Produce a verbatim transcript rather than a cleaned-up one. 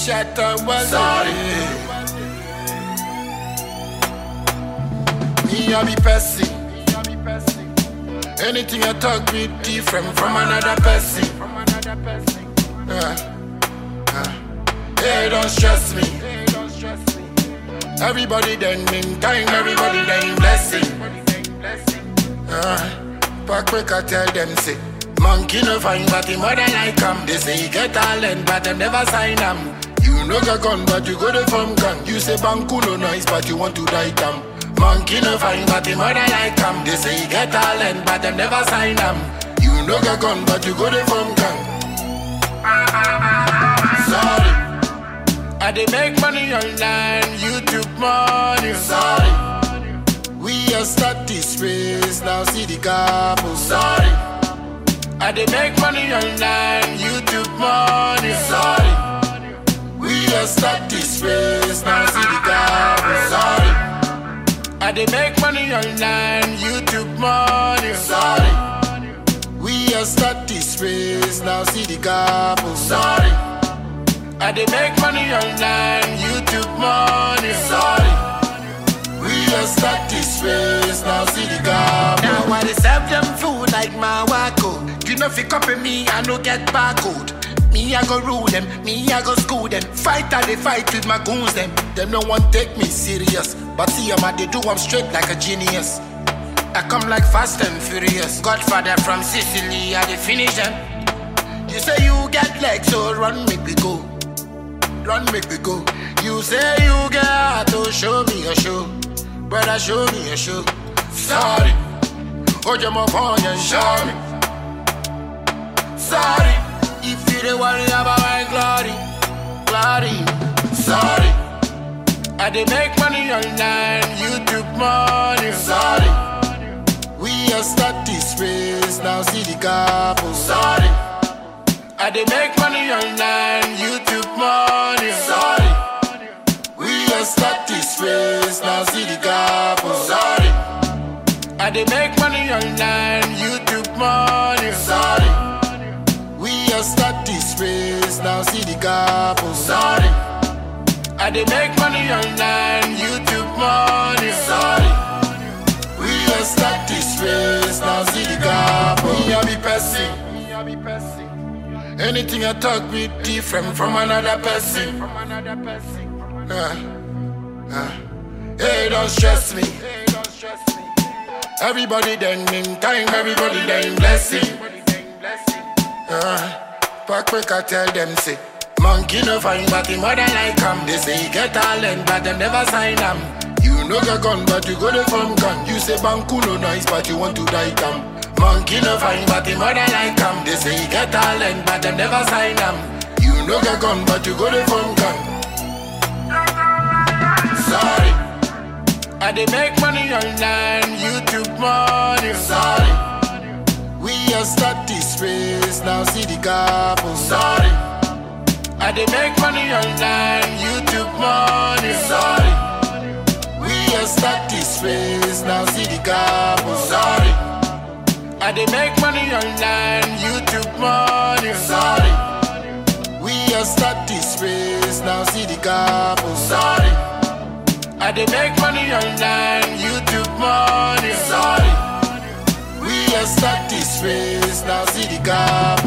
Shut up, well, Sorry. Me, I be person. Anything I talk be different from another person. Uh, uh. Hey, don't stress me. Everybody then mean time, everybody then blessing. Uh, Pack quick, I tell them, say, monkey no fine, but him mother like him. They say he get talent, but them never sign him. You know got gun, but you go the from gun. You say banku no nice, but you want to die tam. Monkey no fine, but him mother like him. They say he get talent, but them never sign him. You know got gun, but you go the from gun. Sorry, I dey make money online, YouTube money. Sorry, we are start this race, now see the couple. sorry, I dey make money online, YouTube money. sorry, We just start this race, now see the couple. sorry, I dey make money online, YouTube money. sorry, We just start this race, now see the couple. sorry, I dey make money online, YouTube money. sorry, We just start this race, now see the couple. Now I dey serve them food like my wacko. You know if you copy me, I no get barcode. Me I go rule them, me I go school them. Fight I dey fight with my goons them. Them no one take me serious, but see them I dey do I'm straight like a genius. I come like fast and furious. Godfather from Sicily, I dey finish them. You say you get legs, so run make we go. Run make we go. You say you get heart, to show me a show. Brother, show me a show. Sorry, oh you my phone and show me. Sorry, if you don't worry about my glory, glory. sorry, I dey make money online, YouTube money. sorry, We just start this race, now see the couple. sorry, I dey make money online, YouTube money. sorry, We just start this race, now see the couple. sorry, I dey make money online, YouTube money. sorry, We just start this race, now see the couple. sorry, I dey make money online, YouTube money. sorry, We just start this race, now see the couple. Me I be person. Anything I talk be different from another person. Uh, uh. Hey, don't stress me. Everybody then mean time, everybody then blessing. Uh, Pack quick, I tell them, say, monkey no fine, but him mother like him. They say he get talent, but them never sign him. You know got gun, but you go the from gun. You say banku no nice, but you want to die tam. Monkey no fine, but him mother like him. They say he get talent, but them never sign him. You know got gun, but you go the from gun. Sorry, I dey make money online, YouTube money. sorry, We just start this race, now see the couple. sorry, I dey make money online, YouTube money. sorry, We just start this race, now see the couple. sorry, I dey make money online, YouTube money. sorry, We just start this race, now see the couple. sorry, I dey make money online, YouTube money. sorry, We just start this race, now see the couple.